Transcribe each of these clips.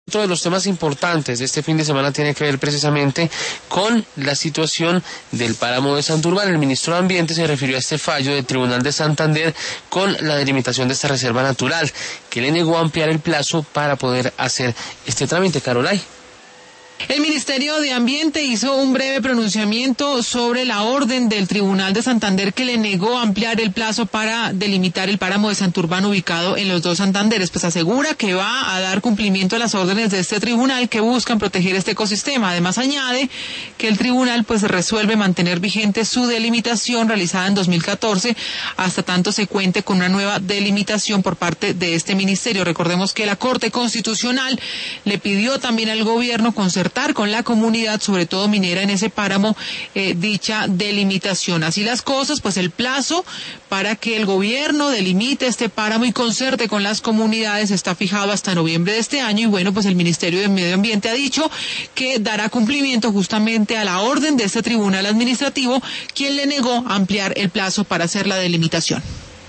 Otro de los temas importantes de este fin de semana tiene que ver precisamente con la situación del páramo de Santurbán. El ministro de Ambiente se refirió a este fallo del Tribunal de Santander con la delimitación de esta reserva natural, que le negó ampliar el plazo para poder hacer este trámite. Carolay. El Ministerio de Ambiente hizo un breve pronunciamiento sobre la orden del Tribunal de Santander que le negó ampliar el plazo para delimitar el páramo de Santurbán ubicado en los dos Santanderes. Pues asegura que va a dar cumplimiento a las órdenes de este tribunal que buscan proteger este ecosistema. Además añade que el tribunal pues resuelve mantener vigente su delimitación realizada en 2014 hasta tanto se cuente con una nueva delimitación por parte de este ministerio. Recordemos que la Corte Constitucional le pidió también al gobierno concertar con la comunidad, sobre todo minera en ese páramo, dicha delimitación. Así las cosas, pues el plazo para que el gobierno delimite este páramo y concerte con las comunidades está fijado hasta noviembre de este año y bueno, pues el Ministerio de Medio Ambiente ha dicho que dará cumplimiento justamente a la orden de este tribunal administrativo, quien le negó ampliar el plazo para hacer la delimitación.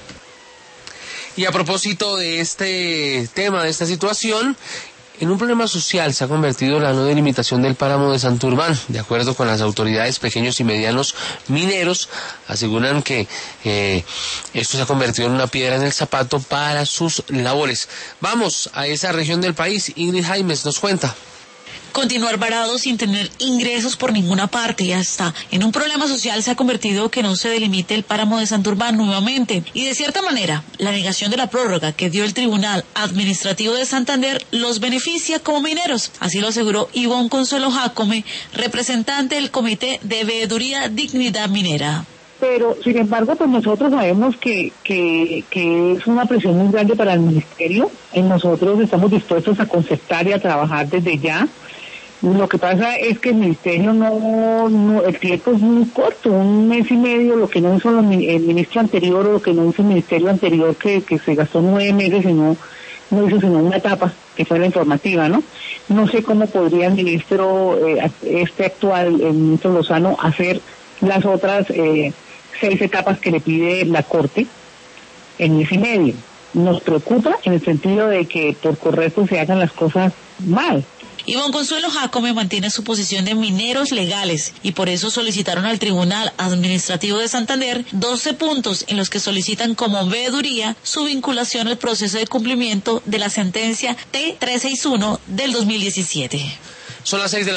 Y a propósito de este tema, de esta situación, en un problema social se ha convertido la no delimitación del páramo de Santurbán. De acuerdo con las autoridades, pequeños y medianos mineros aseguran que esto se ha convertido en una piedra en el zapato para sus labores. Vamos a esa región del país. Ingrid Jaimes nos cuenta. Continuar varado sin tener ingresos por ninguna parte y hasta en un problema social se ha convertido que no se delimite el páramo de Santurbán nuevamente. Y de cierta manera, la negación de la prórroga que dio el Tribunal Administrativo de Santander los beneficia como mineros. Así lo aseguró Ivonne Consuelo Jácome, representante del Comité de Veeduría Dignidad Minera. Pero, sin embargo, pues nosotros sabemos que es una presión muy grande para el Ministerio. Nosotros estamos dispuestos a concertar y a trabajar desde ya. Lo que pasa es que el Ministerio no el tiempo es muy corto, 1 mes y medio, lo que no hizo el ministro anterior o lo que no hizo el Ministerio anterior, que se gastó 9 meses y no hizo sino una etapa, que fue la informativa, ¿no? No sé cómo podría el ministro, actual, el ministro Lozano, hacer las otras 6 etapas que le pide la Corte en 1 mes y medio. Nos preocupa en el sentido de que por correcto se hagan las cosas mal. Ivonne Consuelo Jácome mantiene su posición de mineros legales y por eso solicitaron al Tribunal Administrativo de Santander 12 puntos en los que solicitan como veeduría su vinculación al proceso de cumplimiento de la sentencia T361 del 2017. Son las 6 de la